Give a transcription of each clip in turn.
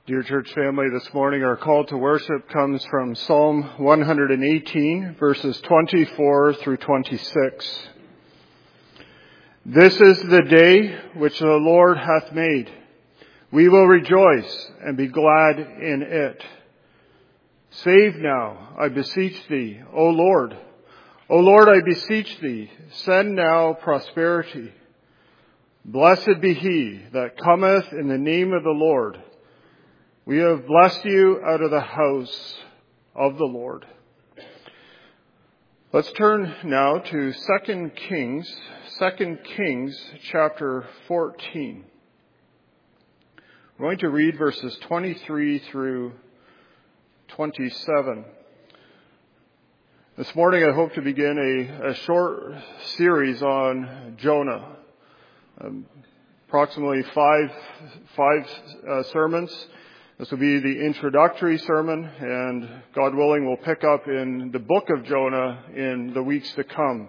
Dear church family, this morning our call to worship comes from Psalm 118, verses 24 through 26. This is the day which the Lord hath made. We will rejoice and be glad in it. Save now, I beseech thee, O Lord. O Lord, I beseech thee, send now prosperity. Blessed be he that cometh in the name of the Lord. We have blessed you out of the house of the Lord. Let's turn now to 2 Kings chapter 14. We're going to read verses 23 through 27. This morning I hope to begin a short series on Jonah. Approximately five sermons. This will be the introductory sermon, and God willing, we'll pick up in the book of Jonah in the weeks to come.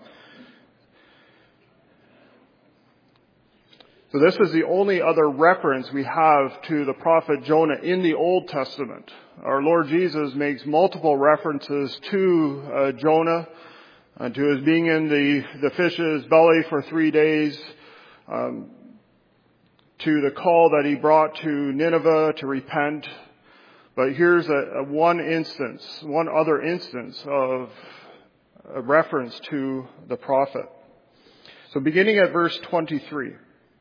So this is the only other reference we have to the prophet Jonah in the Old Testament. Our Lord Jesus makes multiple references to Jonah, to his being in the fish's belly for 3 days, to the call that he brought to Nineveh to repent. But here's one other instance of a reference to the prophet. So beginning at verse 23.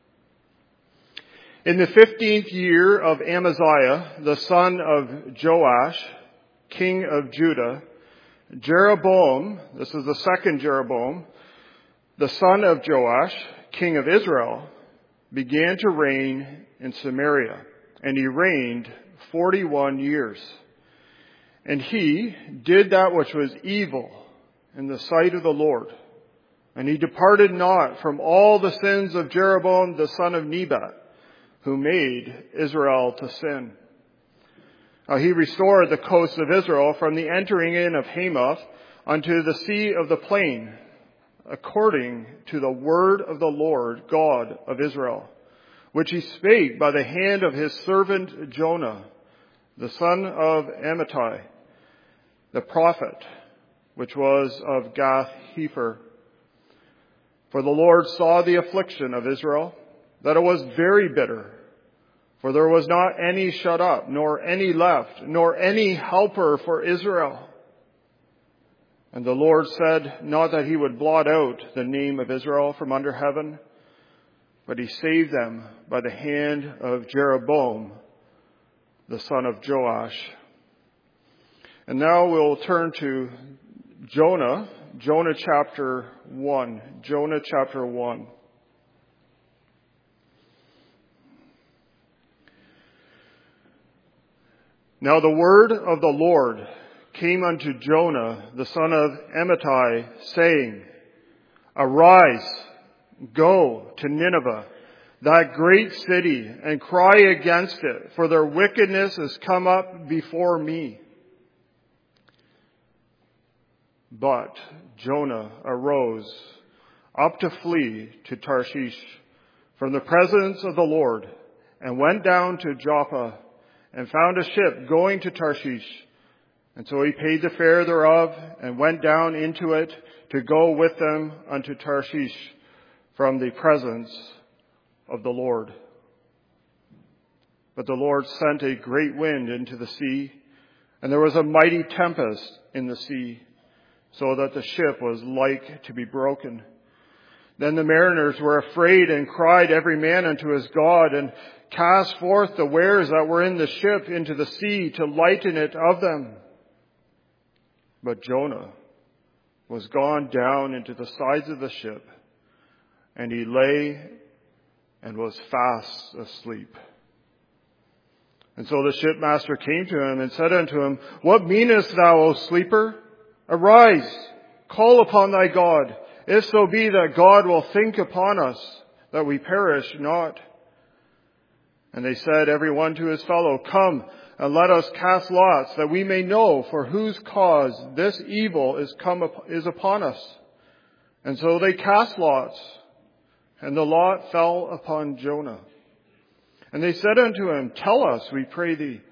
In the 15th year of Amaziah, the son of Joash, king of Judah, Jeroboam, this is the second Jeroboam, the son of Joash, king of Israel, began to reign in Samaria, and he reigned 41 years. And he did that which was evil in the sight of the Lord. And he departed not from all the sins of Jeroboam the son of Nebat, who made Israel to sin. He restored the coast of Israel from the entering in of Hamath unto the sea of the plain, according to the word of the Lord God of Israel, which he spake by the hand of his servant Jonah, the son of Amittai, the prophet, which was of Gath-hepher. For the Lord saw the affliction of Israel, that it was very bitter, for there was not any shut up, nor any left, nor any helper for Israel. And the Lord said not that he would blot out the name of Israel from under heaven, but he saved them by the hand of Jeroboam, the son of Joash. And now we'll turn to Jonah chapter 1. Jonah chapter 1. Now the word of the Lord came unto Jonah, the son of Amittai, saying, Arise, go to Nineveh, that great city, and cry against it, for their wickedness is come up before me. But Jonah arose up to flee to Tarshish from the presence of the Lord, and went down to Joppa, and found a ship going to Tarshish. And so he paid the fare thereof, and went down into it to go with them unto Tarshish from the presence of the Lord. But the Lord sent a great wind into the sea, and there was a mighty tempest in the sea, so that the ship was like to be broken. Then the mariners were afraid, and cried every man unto his God, and cast forth the wares that were in the ship into the sea to lighten it of them. But Jonah was gone down into the sides of the ship, and he lay and was fast asleep. And so the shipmaster came to him and said unto him, What meanest thou, O sleeper? Arise, call upon thy God, if so be that God will think upon us, that we perish not. And they said every one to his fellow, Come, and let us cast lots, that we may know for whose cause this evil is upon us. And so they cast lots, and the lot fell upon Jonah. And they said unto him, Tell us, we pray thee,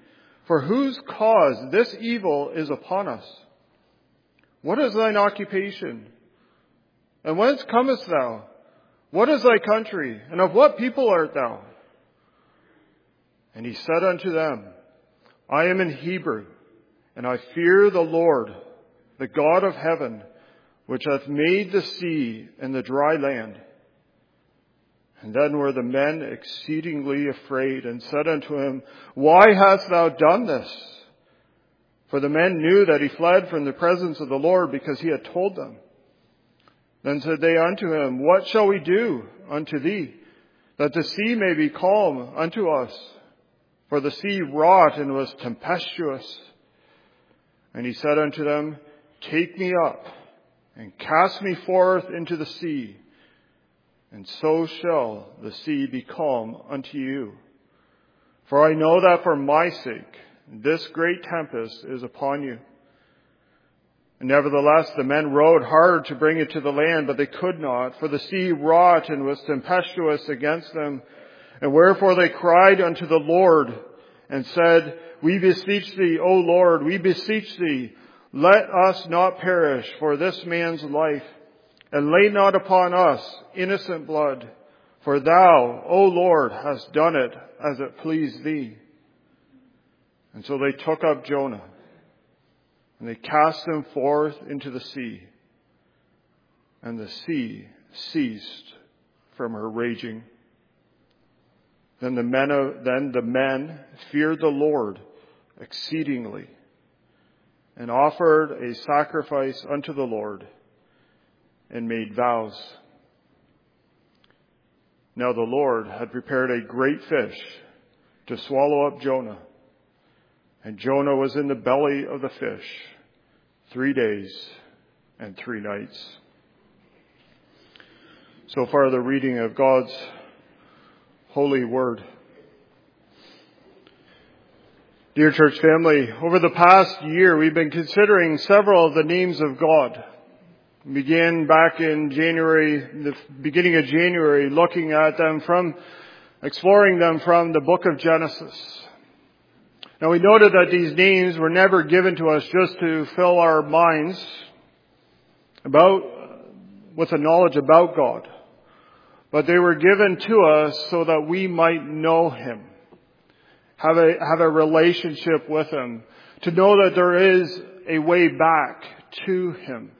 For whose cause this evil is upon us? What is thine occupation? And whence comest thou? What is thy country? And of what people art thou? And he said unto them, I am an Hebrew, and I fear the Lord, the God of heaven, which hath made the sea and the dry land. And then were the men exceedingly afraid, and said unto him, Why hast thou done this? For the men knew that he fled from the presence of the Lord, because he had told them. Then said they unto him, What shall we do unto thee, that the sea may be calm unto us? For the sea wrought and was tempestuous. And he said unto them, Take me up, and cast me forth into the sea, and so shall the sea be calm unto you. For I know that for my sake this great tempest is upon you. And nevertheless the men rowed hard to bring it to the land, but they could not, for the sea wrought and was tempestuous against them. And wherefore they cried unto the Lord, and said, We beseech thee, O Lord, we beseech thee, let us not perish for this man's life, and lay not upon us innocent blood. For thou, O Lord, hast done it as it pleased thee. And so they took up Jonah, and they cast him forth into the sea. And the sea ceased from her raging. Then the men feared the Lord exceedingly, and offered a sacrifice unto the Lord, and made vows. Now the Lord had prepared a great fish to swallow up Jonah. And Jonah was in the belly of the fish 3 days and 3 nights. So far the reading of God's holy word. Dear church family, over the past year we've been considering several of the names of God. We began back in January, the beginning of January, looking at them exploring them from the book of Genesis. Now we noted that these names were never given to us just to fill our minds with a knowledge about God, but they were given to us so that we might know Him, have a relationship with Him, to know that there is a way back to Him.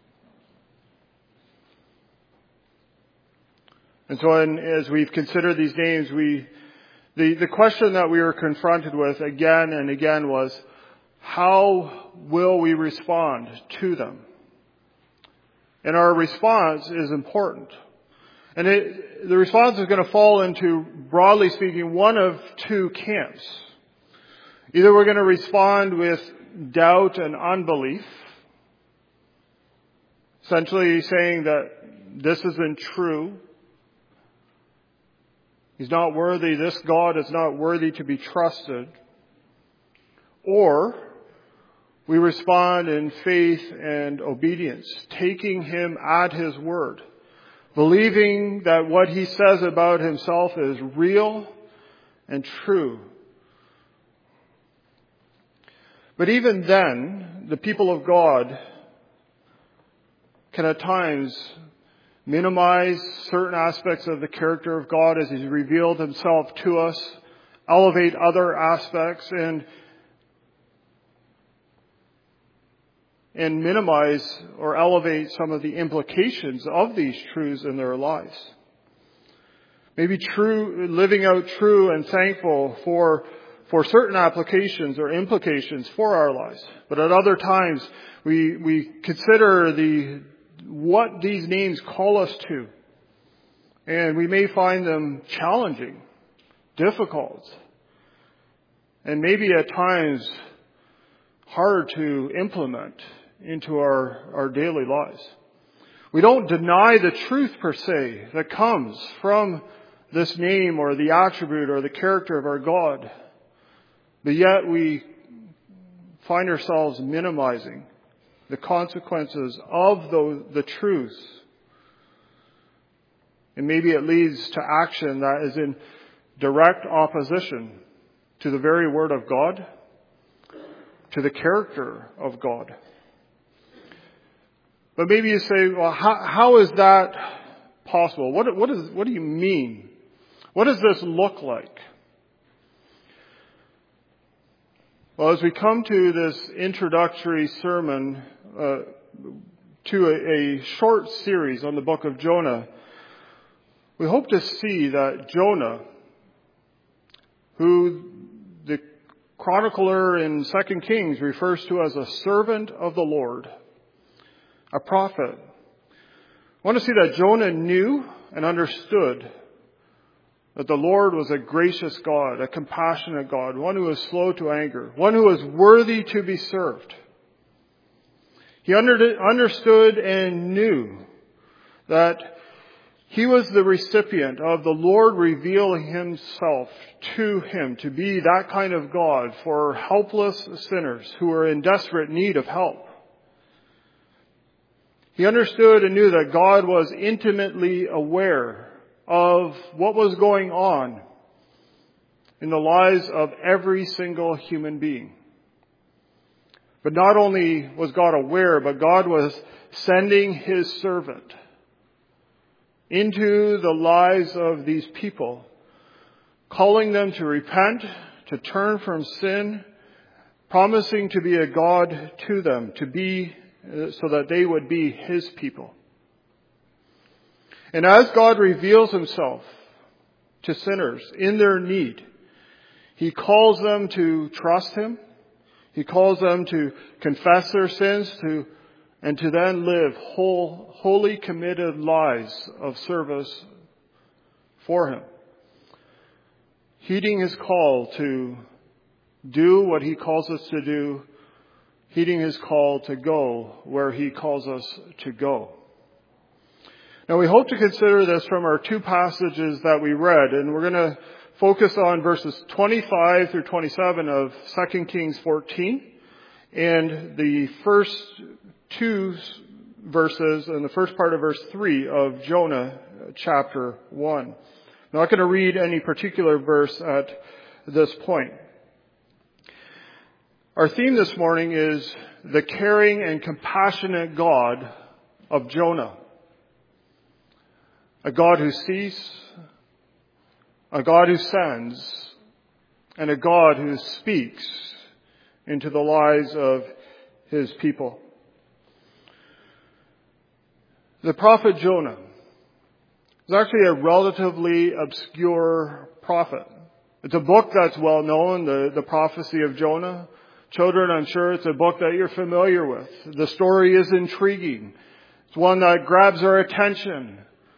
And so as we've considered these names, the question that we were confronted with again and again was, how will we respond to them? And our response is important. And the response is going to fall into, broadly speaking, one of two camps. Either we're going to respond with doubt and unbelief, essentially saying that this isn't true. He's not worthy, this God is not worthy to be trusted. Or we respond in faith and obedience, taking Him at His word, believing that what He says about Himself is real and true. But even then, the people of God can at times minimize certain aspects of the character of God as He's revealed Himself to us, elevate other aspects, and minimize or elevate some of the implications of these truths in their lives. Maybe living out true and thankful for certain applications or implications for our lives. But at other times, we consider what these names call us to. And we may find them challenging, difficult, and maybe at times hard to implement into our daily lives. We don't deny the truth per se that comes from this name or the attribute or the character of our God. But yet we find ourselves minimizing the consequences of the truths. And maybe it leads to action that is in direct opposition to the very word of God to the character of God. But maybe you say, well, how is that possible? What do you mean? What does this look like? Well, as we come to this introductory sermon to a short series on the book of Jonah, we hope to see that Jonah, who the chronicler in 2 Kings refers to as a servant of the Lord, a prophet. I want to see that Jonah knew and understood that the Lord was a gracious God, a compassionate God, one who was slow to anger, one who was worthy to be served. He understood and knew that he was the recipient of the Lord revealing himself to him to be that kind of God for helpless sinners who were in desperate need of help. He understood and knew that God was intimately aware of what was going on in the lives of every single human being. But not only was God aware, but God was sending his servant into the lives of these people, calling them to repent, to turn from sin, promising to be a God to them, to be so that they would be his people. And as God reveals himself to sinners in their need, he calls them to trust him. He calls them to confess their sins, and to then live wholly committed lives of service for him. Heeding his call to do what he calls us to do, heeding his call to go where he calls us to go. Now we hope to consider this from our two passages that we read, and we're going to focus on verses 25 through 27 of 2 Kings 14, and the first two verses and the first part of verse 3 of Jonah chapter 1. I'm not going to read any particular verse at this point. Our theme this morning is the caring and compassionate God of Jonah. A God who sees, a God who sends, and a God who speaks into the lives of his people. The prophet Jonah is actually a relatively obscure prophet. It's a book that's well known, the prophecy of Jonah. Children, I'm sure it's a book that you're familiar with. The story is intriguing. It's one that grabs our attention.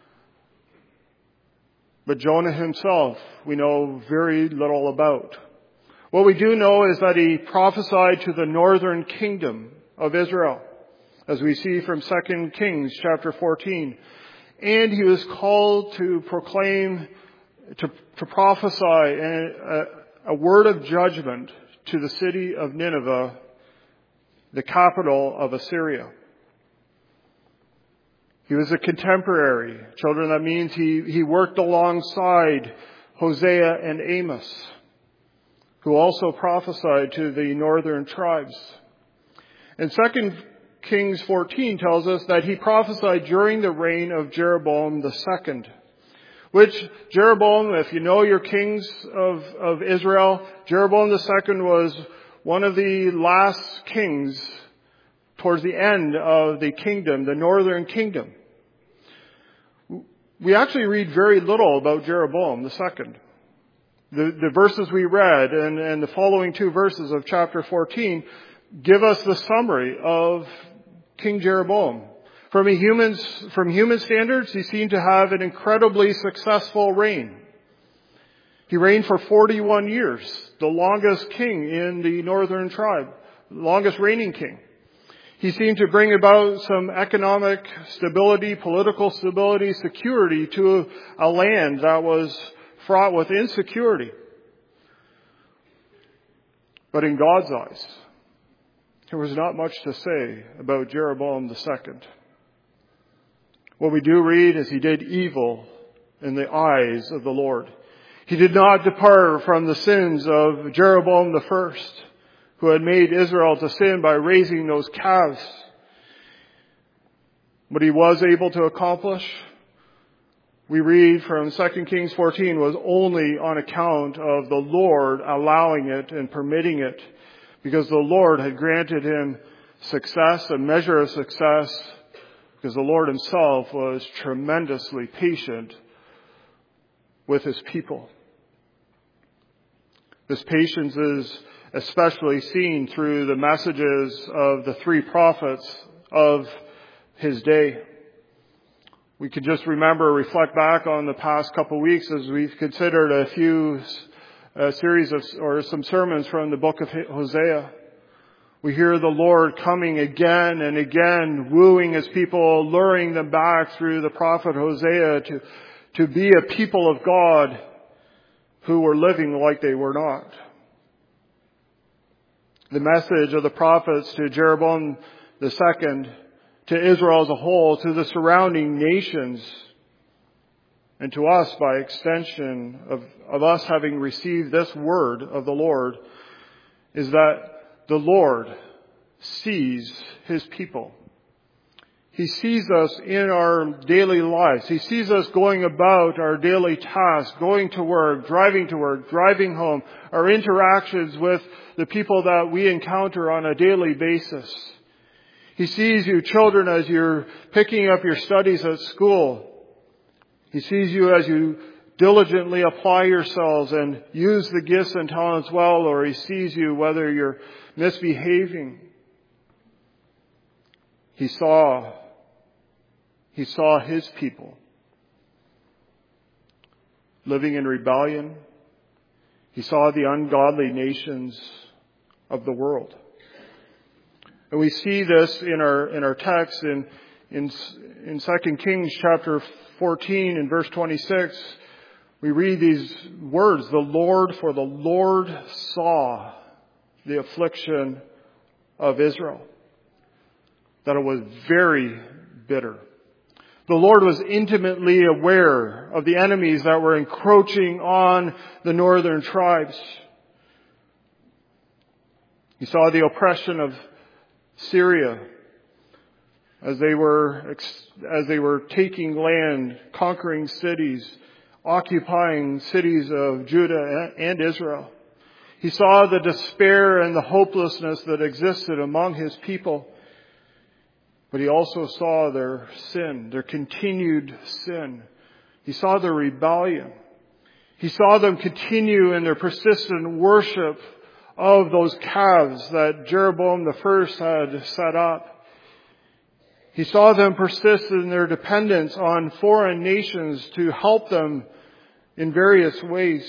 But Jonah himself, we know very little about. What we do know is that he prophesied to the northern kingdom of Israel, as we see from 2 Kings chapter 14. And he was called to proclaim, to prophesy a word of judgment to the city of Nineveh, the capital of Assyria. He was a contemporary. Children, that means he worked alongside Hosea and Amos, who also prophesied to the northern tribes. And 2 Kings 14 tells us that he prophesied during the reign of Jeroboam II, which Jeroboam, if you know your kings of Israel, Jeroboam II was one of the last kings towards the end of the kingdom, the northern kingdom. We actually read very little about Jeroboam II. The verses we read and the following two verses of chapter 14 give us the summary of King Jeroboam. From human standards, he seemed to have an incredibly successful reign. He reigned for 41 years, the longest king in the northern tribe, the longest reigning king. He seemed to bring about some economic stability, political stability, security to a land that was fraught with insecurity. But in God's eyes, there was not much to say about Jeroboam II. What we do read is he did evil in the eyes of the Lord. He did not depart from the sins of Jeroboam I, who had made Israel to sin by raising those calves. What he was able to accomplish, we read from 2 Kings 14, was only on account of the Lord allowing it and permitting it, because the Lord had granted him success, a measure of success, because the Lord himself was tremendously patient with his people. This patience is especially seen through the messages of the three prophets of his day. We could just reflect back on the past couple of weeks as we've considered a series of, or some sermons from the book of Hosea. We hear the Lord coming again and again, wooing his people, luring them back through the prophet Hosea to be a people of God who were living like they were not. The message of the prophets to Jeroboam II, to Israel as a whole, to the surrounding nations, and to us by extension of us having received this word of the Lord, is that the Lord sees his people. He sees us in our daily lives. He sees us going about our daily tasks, going to work, driving home, our interactions with the people that we encounter on a daily basis. He sees you children as you're picking up your studies at school. He sees you as you diligently apply yourselves and use the gifts and talents well, or he sees you whether you're misbehaving. He saw his people living in rebellion. He saw the ungodly nations of the world. And we see this in our text in 2 Kings chapter 14 and verse 26. We read these words, for the Lord saw the affliction of Israel, that it was very bitter. The Lord was intimately aware of the enemies that were encroaching on the northern tribes. He saw the oppression of Syria as they were taking land, conquering cities, occupying cities of Judah and Israel. He saw the despair and the hopelessness that existed among his people. But he also saw their sin, their continued sin. He saw their rebellion. He saw them continue in their persistent worship of those calves that Jeroboam I had set up. He saw them persist in their dependence on foreign nations to help them in various ways.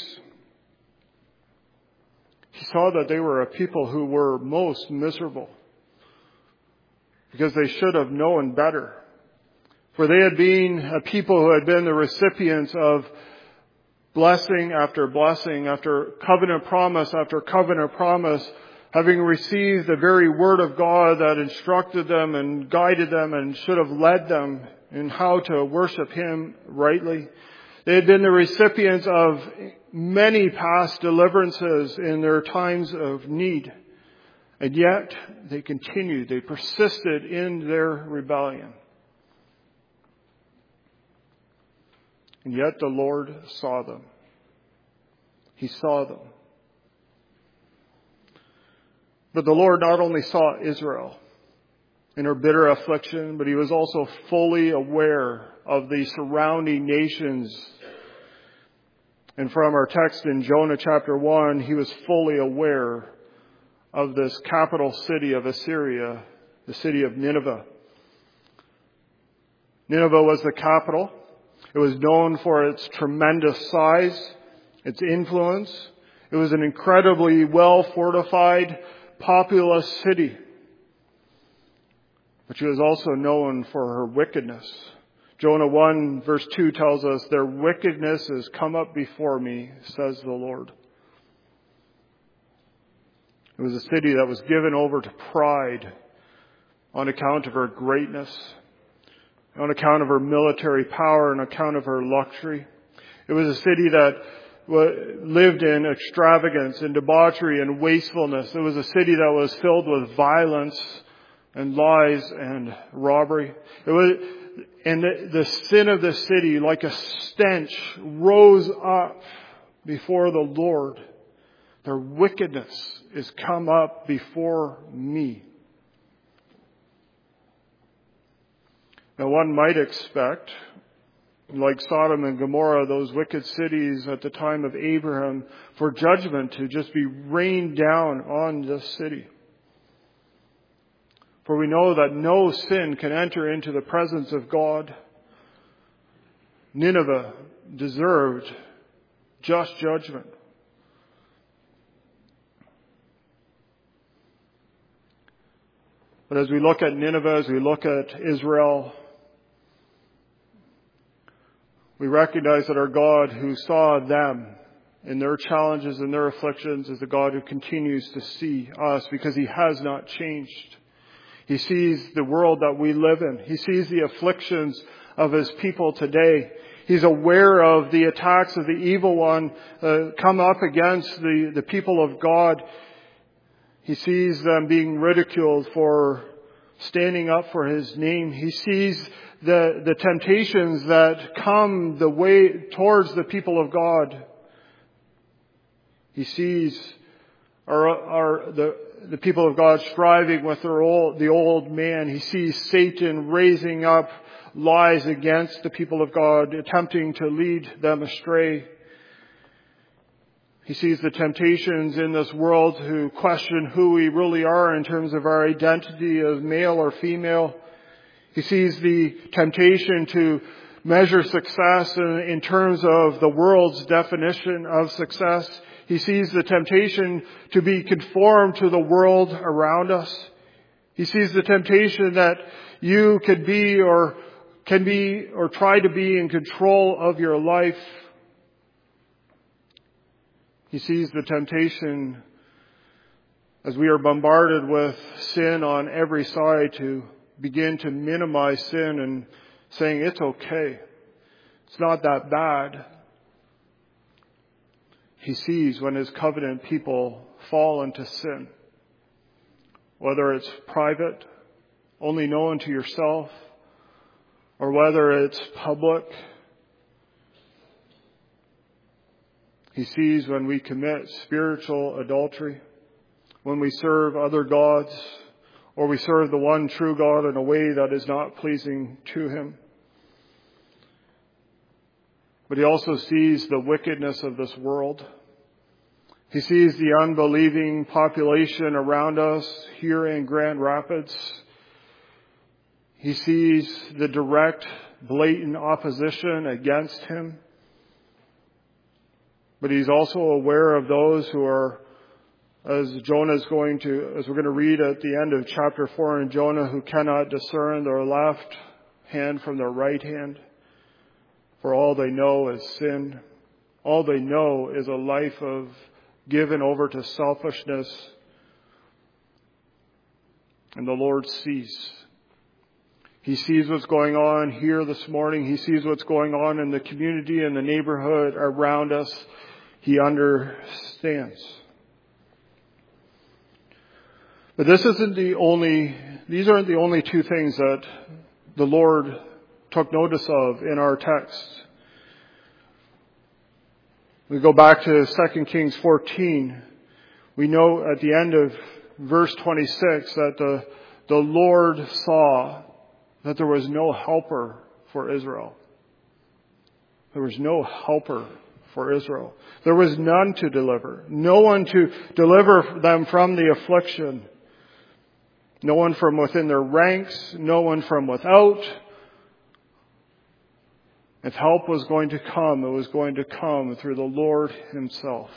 He saw that they were a people who were most miserable, because they should have known better. For they had been a people who had been the recipients of blessing after blessing, after covenant promise after covenant promise, having received the very word of God that instructed them and guided them and should have led them in how to worship him rightly. They had been the recipients of many past deliverances in their times of need. And yet, they continued, they persisted in their rebellion. And yet the Lord saw them. He saw them. But the Lord not only saw Israel in her bitter affliction, but he was also fully aware of the surrounding nations. And from our text in Jonah chapter 1, he was fully aware of this capital city of Assyria, the city of Nineveh. Nineveh was the capital. It was known for its tremendous size, its influence. It was an incredibly well-fortified, populous city. But she was also known for her wickedness. Jonah 1 verse 2 tells us, "Their wickedness has come up before me, says the Lord." It was a city that was given over to pride on account of her greatness, on account of her military power, on account of her luxury. It was a city that lived in extravagance and debauchery and wastefulness. It was a city that was filled with violence and lies and robbery. And the sin of the city, like a stench, rose up before the Lord. Their wickedness is come up before me. Now one might expect, like Sodom and Gomorrah, those wicked cities at the time of Abraham, for judgment to just be rained down on this city. For we know that no sin can enter into the presence of God. Nineveh deserved just judgment. But as we look at Nineveh, as we look at Israel, we recognize that our God who saw them in their challenges and their afflictions is the God who continues to see us because He has not changed. He sees the world that we live in. He sees the afflictions of His people today. He's aware of the attacks of the evil one come up against the people of God. He sees them being ridiculed for standing up for His name. He sees the temptations that come the way towards the people of God. He sees the people of God striving with the old man. He sees Satan raising up lies against the people of God, attempting to lead them astray. He sees the temptations in this world to question who we really are in terms of our identity as male or female. He sees the temptation to measure success in terms of the world's definition of success. He sees the temptation to be conformed to the world around us. He sees the temptation that you could be or can be or try to be in control of your life. He sees the temptation as we are bombarded with sin on every side to begin to minimize sin and saying it's okay. It's not that bad. He sees when His covenant people fall into sin, whether it's private, only known to yourself, or whether it's public. He sees when we commit spiritual adultery, when we serve other gods, or we serve the one true God in a way that is not pleasing to Him. But He also sees the wickedness of this world. He sees the unbelieving population around us here in Grand Rapids. He sees the direct, blatant opposition against Him. But He's also aware of those who are, as we're going to read at the end of chapter 4 in Jonah, who cannot discern their left hand from their right hand. For all they know is sin. All they know is a life of given over to selfishness. And the Lord sees. He sees what's going on here this morning. He sees what's going on in the community and the neighborhood around us. He understands. But these aren't the only two things that the Lord took notice of in our text. We go back to 2 Kings 14. We know at the end of verse 26 that the Lord saw that there was no helper for Israel. There was no helper for Israel. There was none to deliver. No one to deliver them from the affliction. No one from within their ranks. No one from without. If help was going to come, it was going to come through the Lord Himself.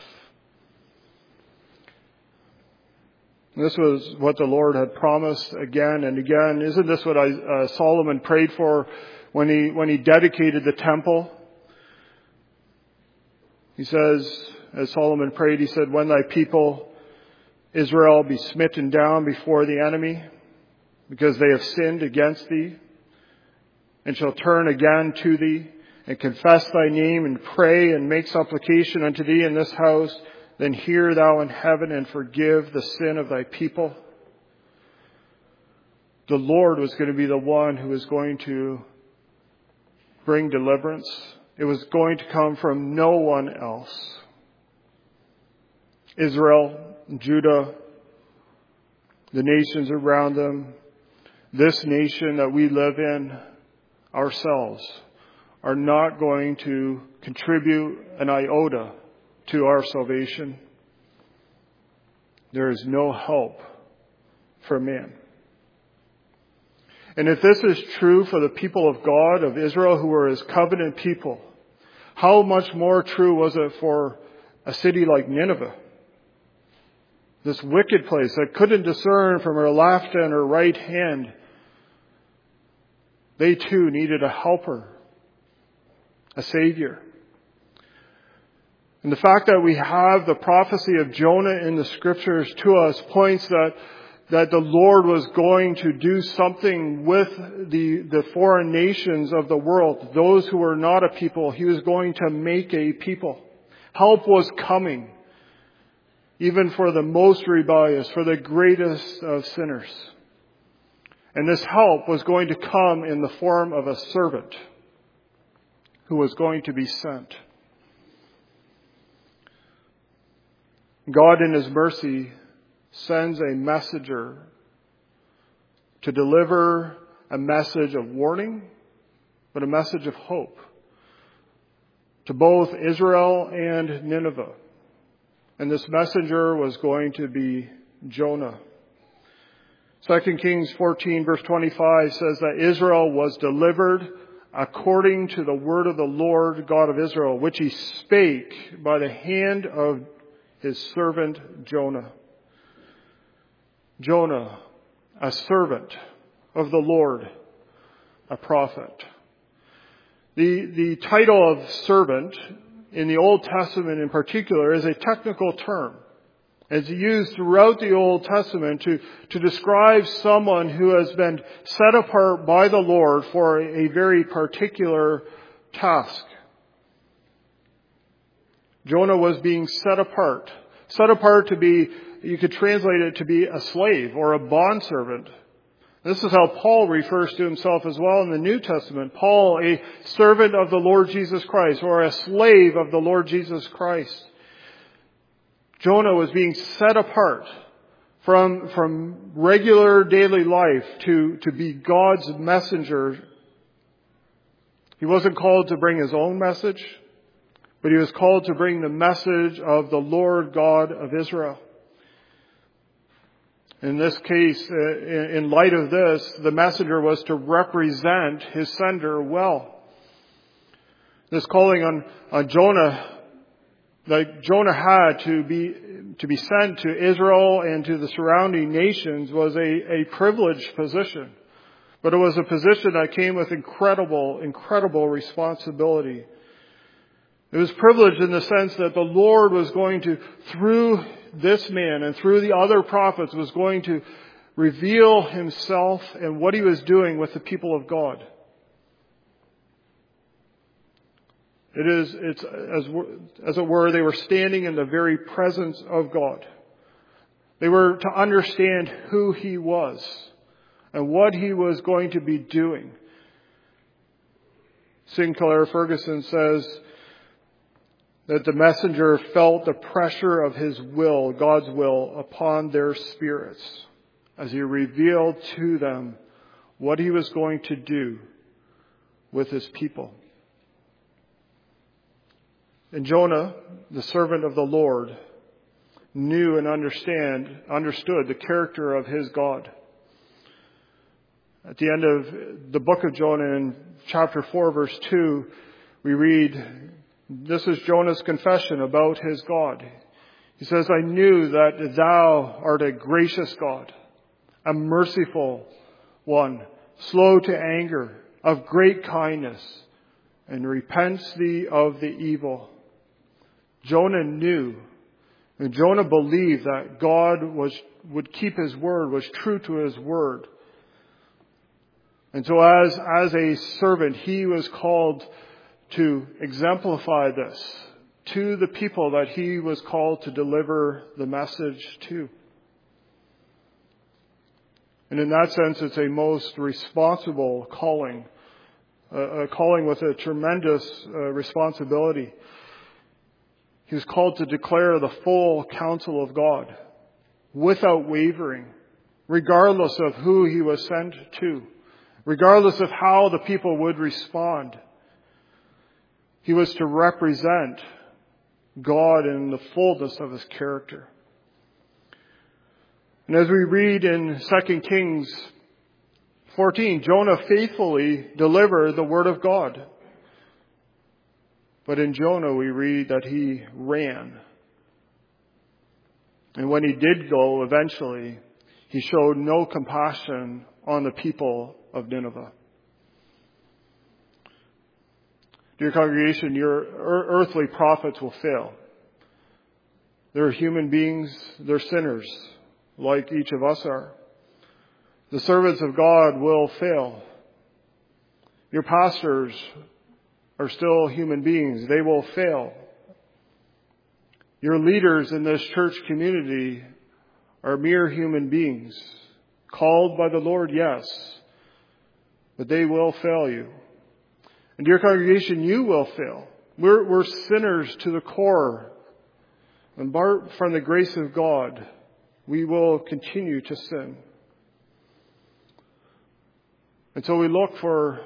This was what the Lord had promised again and again. Isn't this what Solomon prayed for when he dedicated the temple? He says, as Solomon prayed, he said, "When thy people Israel be smitten down before the enemy, because they have sinned against thee, and shall turn again to thee, and confess thy name and pray and make supplication unto thee in this house, then hear thou in heaven and forgive the sin of thy people. The Lord was going to be the one who was going to bring deliverance. It was going to come from no one else. Israel, Judah, the nations around them, this nation that we live in ourselves are not going to contribute an iota to our salvation. There is no help for man. And if this is true for the people of God, of Israel, who were his covenant people, how much more true was it for a city like Nineveh? This wicked place that couldn't discern from her left and her right hand. They too needed a helper, a savior. And the fact that we have the prophecy of Jonah in the scriptures to us points that the Lord was going to do something with the foreign nations of the world, those who were not a people. He was going to make a people. Help was coming, even for the most rebellious, for the greatest of sinners. And this help was going to come in the form of a servant who was going to be sent. God in his mercy sends a messenger to deliver a message of warning, but a message of hope to both Israel and Nineveh. And this messenger was going to be Jonah. 2 Kings 14 verse 25 says that Israel was delivered according to the word of the Lord God of Israel, which he spake by the hand of his servant Jonah. Jonah, a servant of the Lord, a prophet. The title of servant in the Old Testament in particular is a technical term. It's used throughout the Old Testament to describe someone who has been set apart by the Lord for a very particular task. Jonah was being set apart to be, you could translate it to be a slave or a bondservant. This is how Paul refers to himself as well in the New Testament. Paul, a servant of the Lord Jesus Christ, or a slave of the Lord Jesus Christ. Jonah was being set apart from regular daily life to be God's messenger. He wasn't called to bring his own message, but he was called to bring the message of the Lord God of Israel. In this case, in light of this, the messenger was to represent his sender well. This calling on Jonah, that Jonah had to be sent to Israel and to the surrounding nations, was a privileged position. But it was a position that came with incredible responsibility. It was privileged in the sense that the Lord was going to, through this man and through the other prophets, was going to reveal himself and what he was doing with the people of God. It's as it were, they were standing in the very presence of God. They were to understand who he was and what he was going to be doing. Sinclair Ferguson says that the messenger felt the pressure of his will, God's will, upon their spirits as he revealed to them what he was going to do with his people. And Jonah, the servant of the Lord, knew and understood the character of his God. At the end of the book of Jonah, in chapter 4, verse 2, we read, this is Jonah's confession about his God. He says, I knew that thou art a gracious God, a merciful one, slow to anger, of great kindness, and repents thee of the evil. Jonah knew, and Jonah believed that God would keep his word, was true to his word. And so as a servant, he was called to exemplify this to the people that he was called to deliver the message to. And in that sense, it's a most responsible calling, a calling with a tremendous responsibility. He was called to declare the full counsel of God without wavering, regardless of who he was sent to, regardless of how the people would respond. He was to represent God in the fullness of his character. And as we read in 2 Kings 14, Jonah faithfully delivered the word of God. But in Jonah we read that he ran. And when he did go, eventually, he showed no compassion on the people of Nineveh. Dear congregation, your earthly prophets will fail. They're human beings, they're sinners, like each of us are. The servants of God will fail. Your pastors are still human beings. They will fail. Your leaders in this church community are mere human beings, called by the Lord, yes, but they will fail you. And dear congregation, you will fail. We're sinners to the core. And apart from the grace of God, we will continue to sin. And so we look for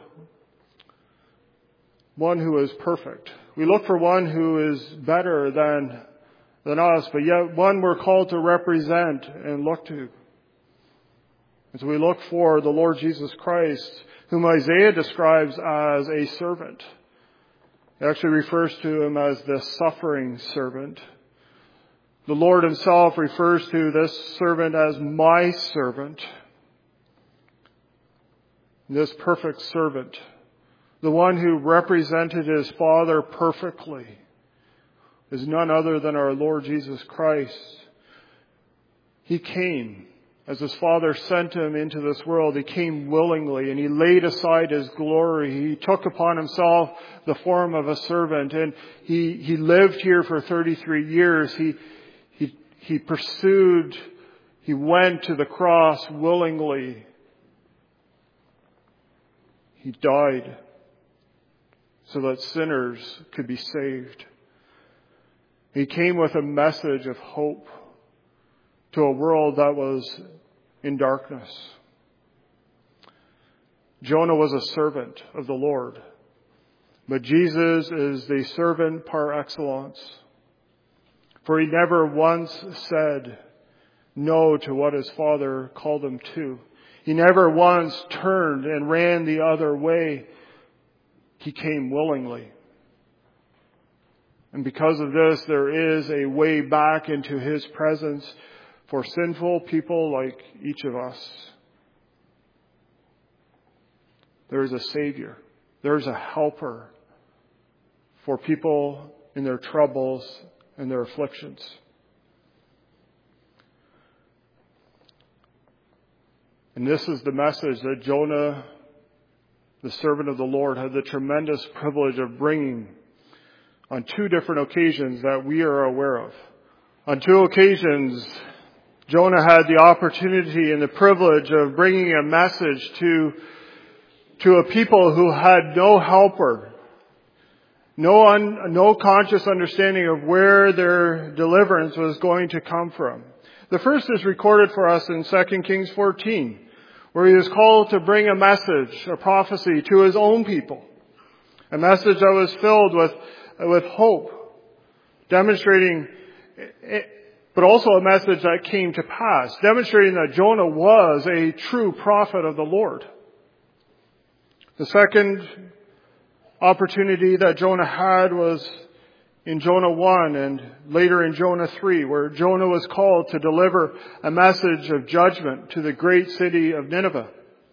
one who is perfect. We look for one who is better than us, but yet one we're called to represent and look to. And so we look for the Lord Jesus Christ, whom Isaiah describes as a servant. It actually refers to him as the suffering servant. The Lord himself refers to this servant as my servant. This perfect servant, the one who represented his Father perfectly, is none other than our Lord Jesus Christ. He came as his Father sent him into this world. He came willingly and he laid aside his glory. He took upon himself the form of a servant, and he lived here for 33 years. He pursued, he went to the cross willingly. He died so that sinners could be saved. He came with a message of hope to a world that was in darkness. Jonah was a servant of the Lord, but Jesus is the servant par excellence. For he never once said no to what his Father called him to. He never once turned and ran the other way. He came willingly. And because of this, there is a way back into his presence for sinful people like each of us. There is a Savior. There is a helper for people in their troubles and their afflictions. And this is the message that Jonah, the servant of the Lord, had the tremendous privilege of bringing on two different occasions that we are aware of. On two occasions, Jonah had the opportunity and the privilege of bringing a message to a people who had no helper, no conscious understanding of where their deliverance was going to come from. The first is recorded for us in 2 Kings 14, where he was called to bring a message, a prophecy to his own people. A message that was filled with hope, demonstrating, but also a message that came to pass, demonstrating that Jonah was a true prophet of the Lord. The second opportunity that Jonah had was in Jonah 1 and later in Jonah 3, where Jonah was called to deliver a message of judgment to the great city of Nineveh.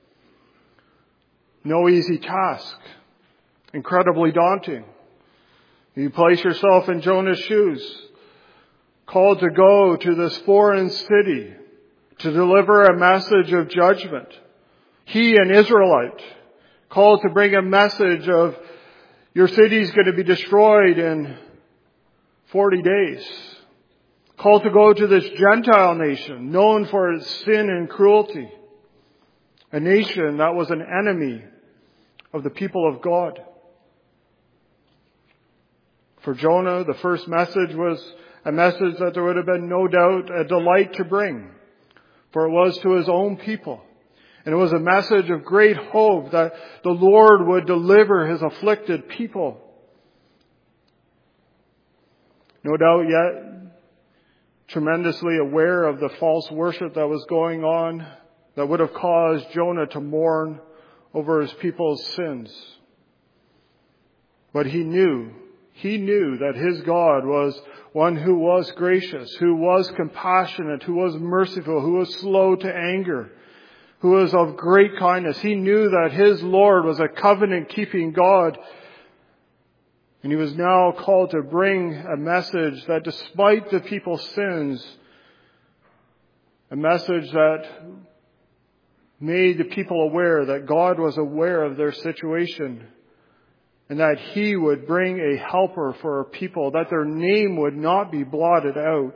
No easy task. Incredibly daunting. You place yourself in Jonah's shoes, called to go to this foreign city to deliver a message of judgment. He, an Israelite, called to bring a message of Your city is going to be destroyed in 40 days. Called to go to this Gentile nation, known for its sin and cruelty. A nation that was an enemy of the people of God. For Jonah, the first message was a message that there would have been no doubt a delight to bring. For it was to his own people. And it was a message of great hope that the Lord would deliver his afflicted people. No doubt yet, tremendously aware of the false worship that was going on, that would have caused Jonah to mourn over his people's sins. But he knew that his God was one who was gracious, who was compassionate, who was merciful, who was slow to anger, who was of great kindness. He knew that his Lord was a covenant-keeping God. And he was now called to bring a message that despite the people's sins, a message that made the people aware that God was aware of their situation and that he would bring a helper for our people, that their name would not be blotted out.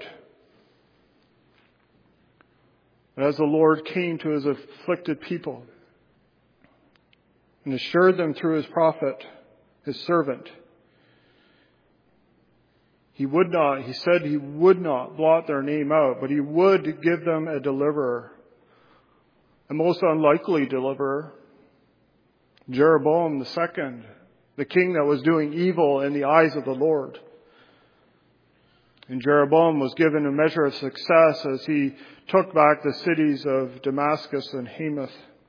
And as the Lord came to his afflicted people and assured them through his prophet, his servant, he said he would not blot their name out, but he would give them a deliverer. A most unlikely deliverer. Jeroboam II, the king that was doing evil in the eyes of the Lord. And Jeroboam was given a measure of success as he took back the cities of Damascus and Hamath.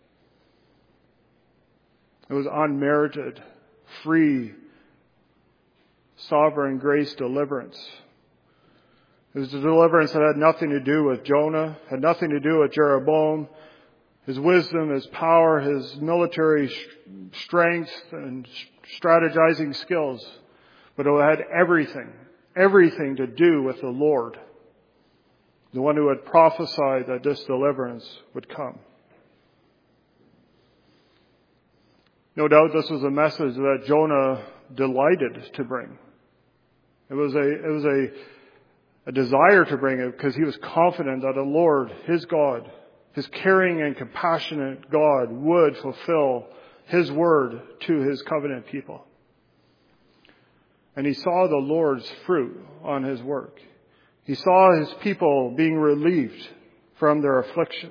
It was unmerited, free, sovereign grace deliverance. It was a deliverance that had nothing to do with Jonah, had nothing to do with Jeroboam, his wisdom, his power, his military strength and strategizing skills. But it had everything to do with the Lord, the one who had prophesied that this deliverance would come. No doubt this was a message that Jonah delighted to bring. It was a desire to bring it because he was confident that the Lord, his God, his caring and compassionate God, would fulfill his word to his covenant people. And he saw the Lord's fruit on his work. He saw his people being relieved from their affliction.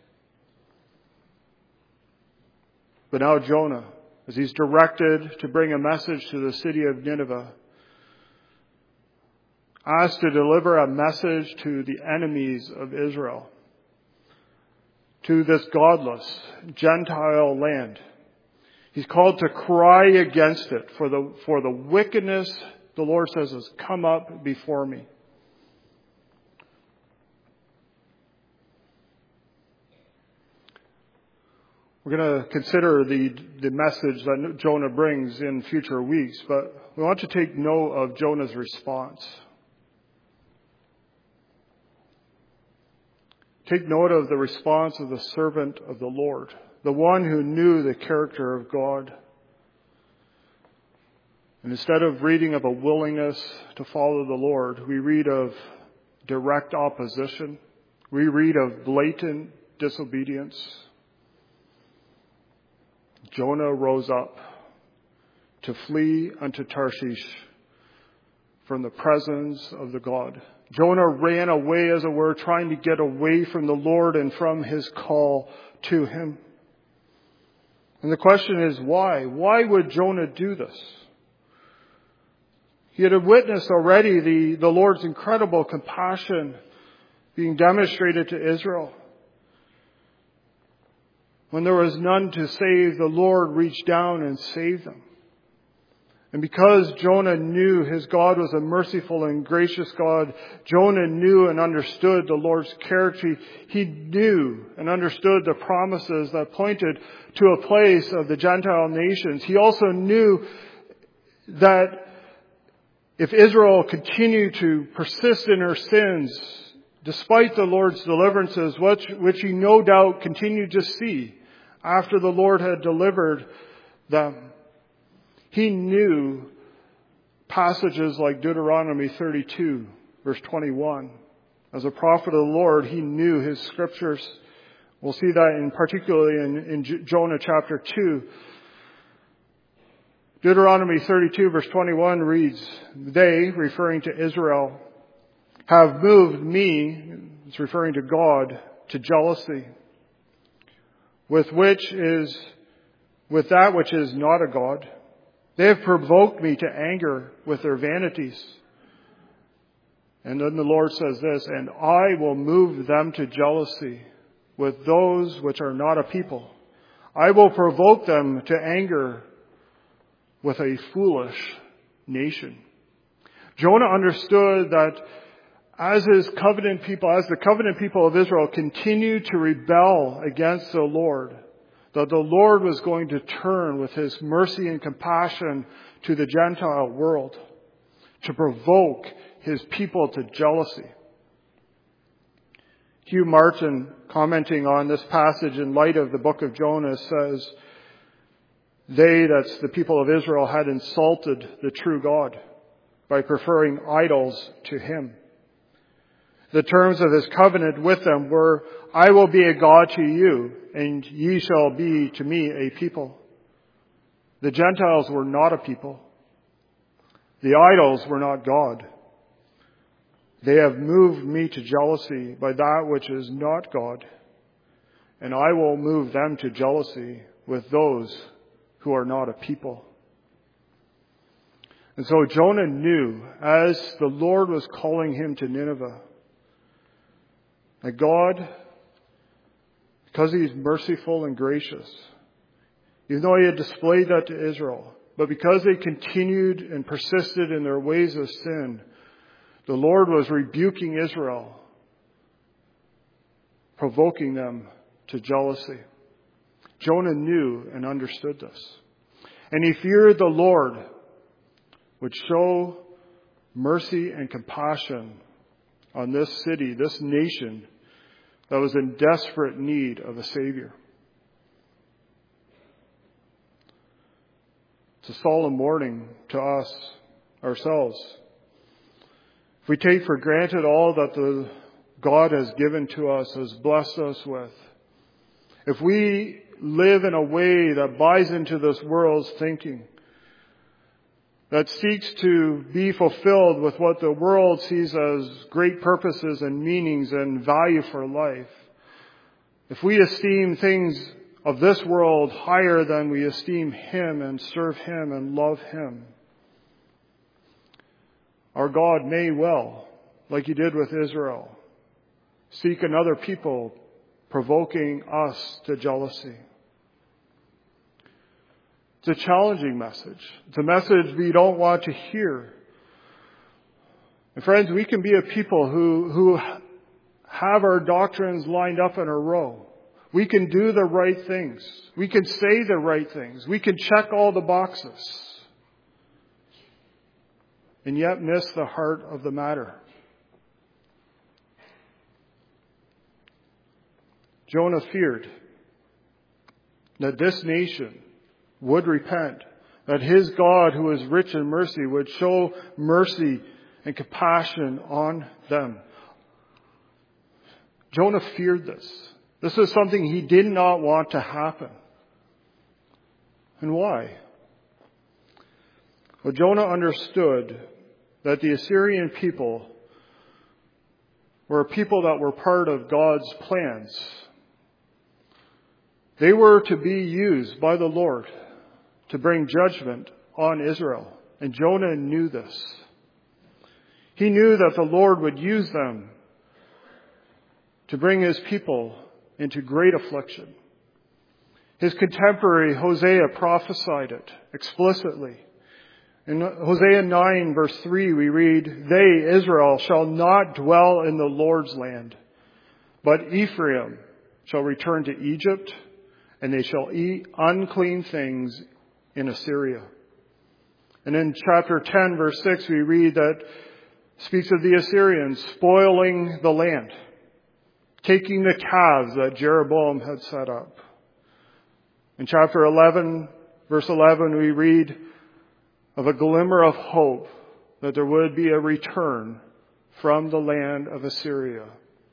But now Jonah, as he's directed to bring a message to the city of Nineveh, asked to deliver a message to the enemies of Israel, to this godless Gentile land. He's called to cry against it for the wickedness, the Lord says, has come up before me. We're going to consider the message that Jonah brings in future weeks, but we want to take note of Jonah's response. Take note of the response of the servant of the Lord, the one who knew the character of God. And instead of reading of a willingness to follow the Lord, we read of direct opposition. We read of blatant disobedience. Jonah rose up to flee unto Tarshish from the presence of the God. Jonah ran away, as it were, trying to get away from the Lord and from his call to him. And the question is, why? Why would Jonah do this? He had witnessed already the Lord's incredible compassion being demonstrated to Israel. When there was none to save, the Lord reached down and saved them. And because Jonah knew his God was a merciful and gracious God, Jonah knew and understood the Lord's character. He knew and understood the promises that pointed to a place of the Gentile nations. He also knew that if Israel continued to persist in her sins, despite the Lord's deliverances, which he no doubt continued to see after the Lord had delivered them, He knew passages like Deuteronomy 32, verse 21. As a prophet of the Lord, he knew his scriptures. We'll see that particularly in Jonah chapter 2. Deuteronomy 32, verse 21 reads, "They," referring to Israel, "have moved me," it's referring to God, "to jealousy, with that which is not a God. They have provoked me to anger with their vanities." And then the Lord says this, "And I will move them to jealousy with those which are not a people. I will provoke them to anger with a foolish nation." Jonah understood that as the covenant people of Israel continued to rebel against the Lord, that the Lord was going to turn with his mercy and compassion to the Gentile world to provoke his people to jealousy. Hugh Martin, commenting on this passage in light of the book of Jonah, says, that's the people of Israel, had insulted the true God by preferring idols to him. The terms of his covenant with them were, "I will be a God to you, and ye shall be to me a people." The Gentiles were not a people. The idols were not God. "They have moved me to jealousy by that which is not God, and I will move them to jealousy with those who are not a people." And so Jonah knew, as the Lord was calling him to Nineveh, that God, because he's merciful and gracious, even though he had displayed that to Israel, but because they continued and persisted in their ways of sin, the Lord was rebuking Israel, provoking them to jealousy. Jonah knew and understood this. And he feared the Lord would show mercy and compassion on this city, this nation that was in desperate need of a Savior. It's a solemn warning to us ourselves. If we take for granted all that God has given to us, has blessed us with, if we live in a way that buys into this world's thinking, that seeks to be fulfilled with what the world sees as great purposes and meanings and value for life, if we esteem things of this world higher than we esteem Him and serve Him and love Him, our God may well, like He did with Israel, seek another people, provoking us to jealousy. It's a challenging message. It's a message we don't want to hear. And friends, we can be a people who have our doctrines lined up in a row. We can do the right things. We can say the right things. We can check all the boxes. And yet miss the heart of the matter. Jonah feared that this nation would repent, that his God, who is rich in mercy, would show mercy and compassion on them. Jonah feared this. This was something he did not want to happen. And why? Well, Jonah understood that the Assyrian people were a people that were part of God's plans. They were to be used by the Lord to bring judgment on Israel. And Jonah knew this. He knew that the Lord would use them to bring His people into great affliction. His contemporary Hosea prophesied it explicitly. In Hosea 9 verse 3 we read, "They, Israel, shall not dwell in the Lord's land, but Ephraim shall return to Egypt, and they shall eat unclean things in Assyria." And in chapter 10 verse 6 we read that speaks of the Assyrians spoiling the land, taking the calves that Jeroboam had set up. In chapter 11 verse 11 we read of a glimmer of hope that there would be a return from the land of Assyria.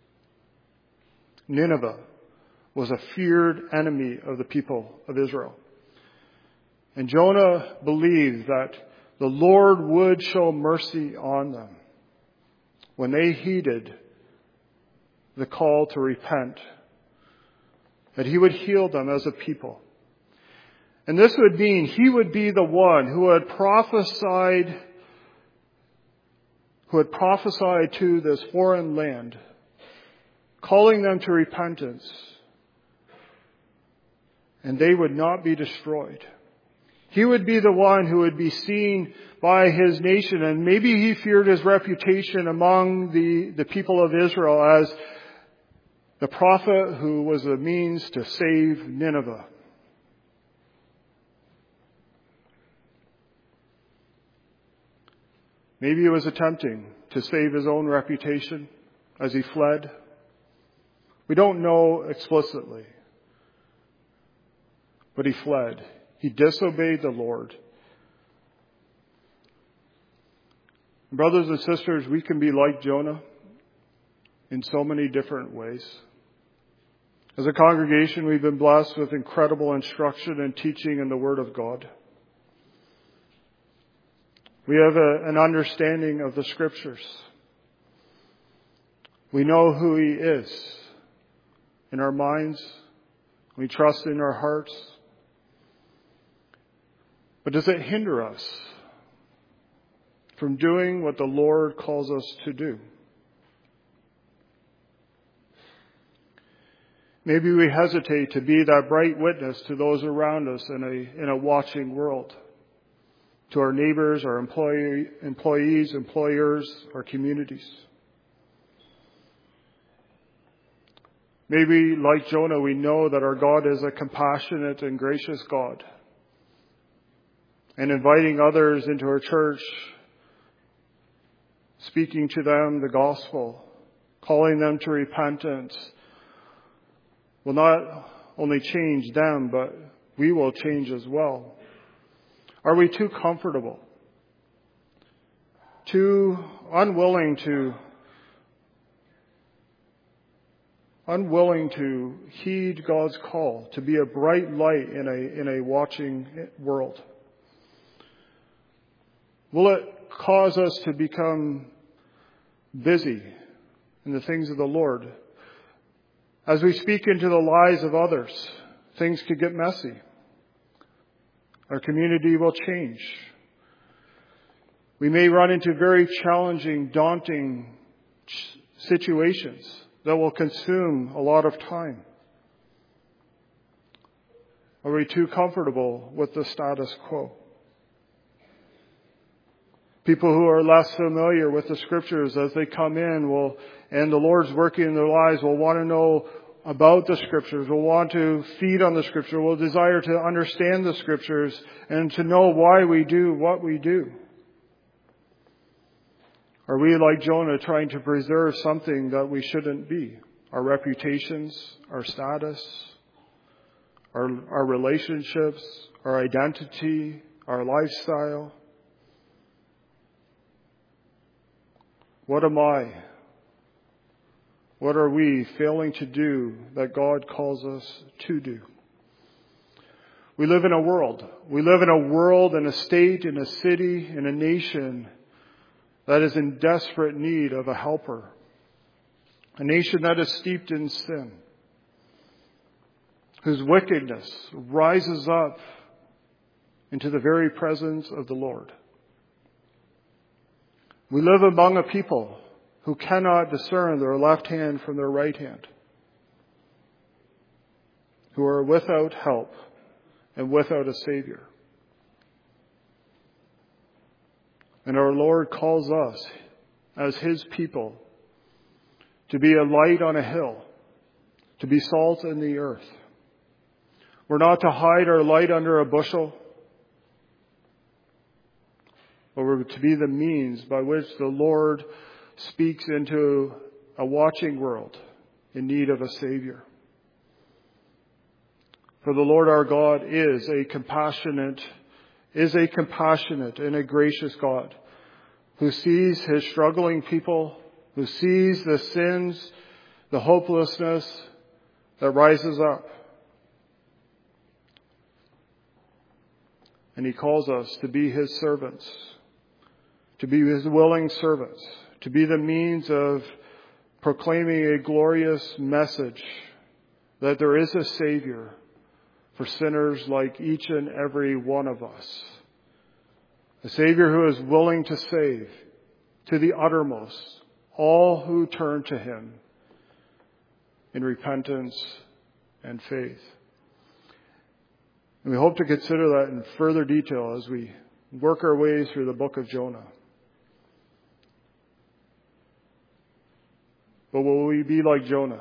Nineveh was a feared enemy of the people of Israel. And Jonah believed that the Lord would show mercy on them when they heeded the call to repent, that he would heal them as a people. And this would mean he would be the one who had prophesied to this foreign land, calling them to repentance, and they would not be destroyed. He would be the one who would be seen by his nation, and maybe he feared his reputation among the people of Israel as the prophet who was a means to save Nineveh. Maybe he was attempting to save his own reputation as he fled. We don't know explicitly. But he fled. He disobeyed the Lord. Brothers and sisters, we can be like Jonah in so many different ways. As a congregation, we've been blessed with incredible instruction and teaching in the Word of God. We have an understanding of the Scriptures. We know who He is in our minds. We trust in our hearts. But does it hinder us from doing what the Lord calls us to do? Maybe we hesitate to be that bright witness to those around us in a watching world. To our neighbors, our employees, employers, our communities. Maybe, like Jonah, we know that our God is a compassionate and gracious God. And inviting others into our church, speaking to them the gospel, calling them to repentance, will not only change them, but we will change as well. Are we too comfortable? Too unwilling to heed God's call to be a bright light in a watching world? Will it cause us to become busy in the things of the Lord? As we speak into the lives of others, things could get messy. Our community will change. We may run into very challenging, daunting situations that will consume a lot of time. Are we too comfortable with the status quo? People who are less familiar with the Scriptures as they come in and the Lord's working in their lives will want to know about the Scriptures, will want to feed on the Scripture, will desire to understand the Scriptures and to know why we do what we do. Are we, like Jonah, trying to preserve something that we shouldn't be? Our reputations, our status, our relationships, our identity, our lifestyle. What am I? What are we failing to do that God calls us to do? We live in a world. We live in a world, in a state, in a city, in a nation that is in desperate need of a helper. A nation that is steeped in sin, whose wickedness rises up into the very presence of the Lord. We live among a people who cannot discern their left hand from their right hand, who are without help and without a Savior. And our Lord calls us as His people to be a light on a hill, to be salt in the earth. We're not to hide our light under a bushel, but we're to be the means by which the Lord speaks into a watching world in need of a Savior. For the Lord our God is a compassionate is a compassionate and a gracious God who sees his struggling people, who sees the sins, the hopelessness that rises up. And he calls us to be his servants, to be his willing servants, to be the means of proclaiming a glorious message that there is a Savior for sinners like each and every one of us. A Savior who is willing to save to the uttermost all who turn to him in repentance and faith. And we hope to consider that in further detail as we work our way through the book of Jonah. But will we be like Jonah,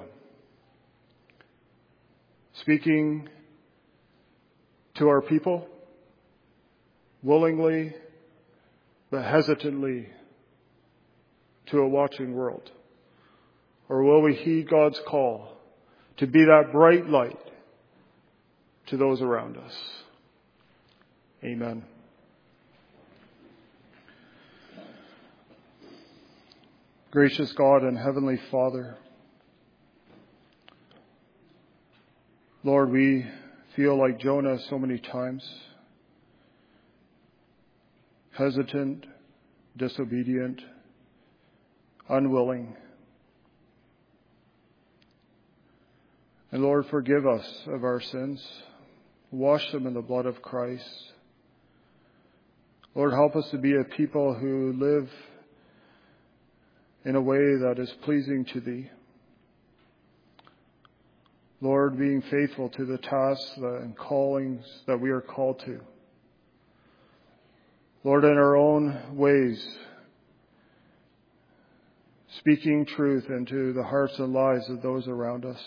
speaking to our people willingly but hesitantly to a watching world? Or will we heed God's call to be that bright light to those around us? Amen. Gracious God and Heavenly Father, Lord, we feel like Jonah so many times, hesitant, disobedient, unwilling. And Lord, forgive us of our sins. Wash them in the blood of Christ. Lord, help us to be a people who live in a way that is pleasing to Thee. Lord, being faithful to the tasks and callings that we are called to. Lord, in our own ways, speaking truth into the hearts and lives of those around us.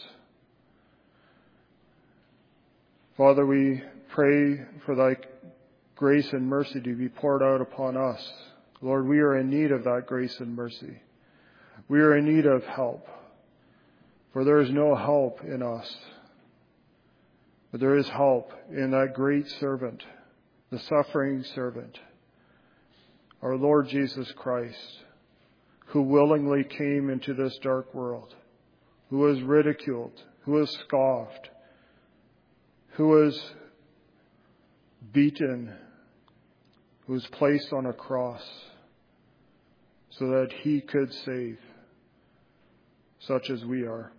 Father, we pray for Thy grace and mercy to be poured out upon us. Lord, we are in need of that grace and mercy. We are in need of help, for there is no help in us. But there is help in that great servant, the suffering servant, our Lord Jesus Christ, who willingly came into this dark world, who was ridiculed, who was scoffed, who was beaten, who was placed on a cross so that He could save such as we are.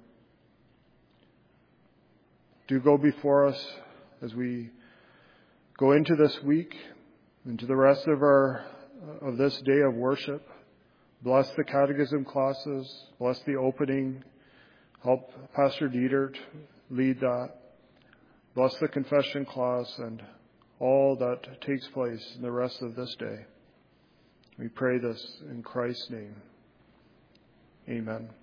Do go before us as we go into this week, into the rest of this day of worship. Bless the catechism classes. Bless the opening. Help Pastor Dietert lead that. Bless the confession class and all that takes place in the rest of this day. We pray this in Christ's name. Amen.